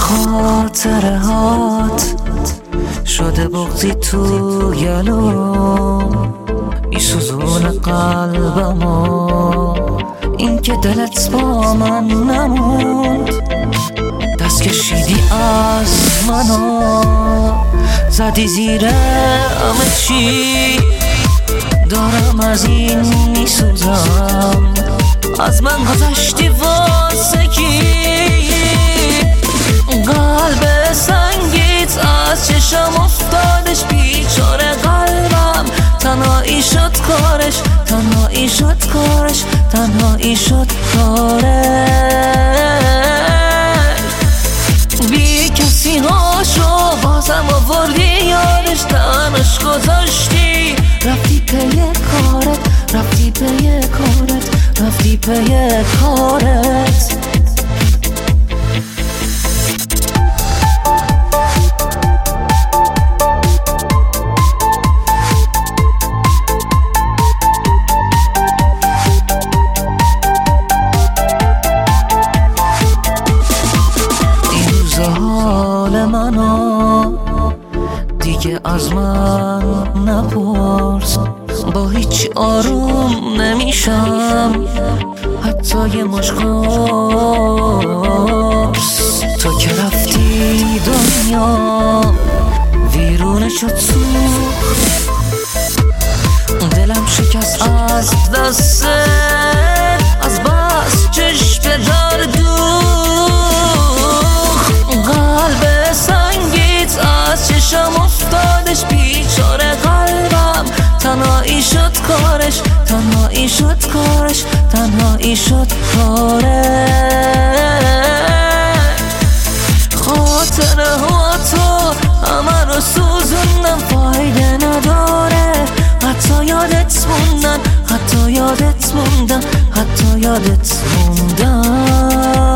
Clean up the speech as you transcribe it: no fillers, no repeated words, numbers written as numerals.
خاطره هات شده بغضی تو گلو میسوزون قلبمو این که دلت با من نموند دست کشیدی از منو زدی زیر همه چی دارم از این میسوزم از من گذشتی واسه کی قلب سنگیت از چشم افتادش بیچاره قلبم تنهایی شد کارش تنهایی شد کارش تنهایی شد کارش بی کسی هاشو بازم آوردی یادش تنش گذاشتی رفتی پی کارت رفتی پی کارت رفتی پی کارت حال منو دیگه از من نپرس با هیچ آروم نمیشم حتی یه مشقاس تو که رفتی دنیا ویرونه شد سوخت دلم شکست از دست از بس چشم دار قلب سنگیت از چشم افتادش بیچاره قلبم تنهایی شد کارش تنهایی شد کارش تنهایی شد کارش خاطره ها تو همه رو سوزوندم فایده نداره حتی یادت موندن حتی یادت موندم حتی یادت موندم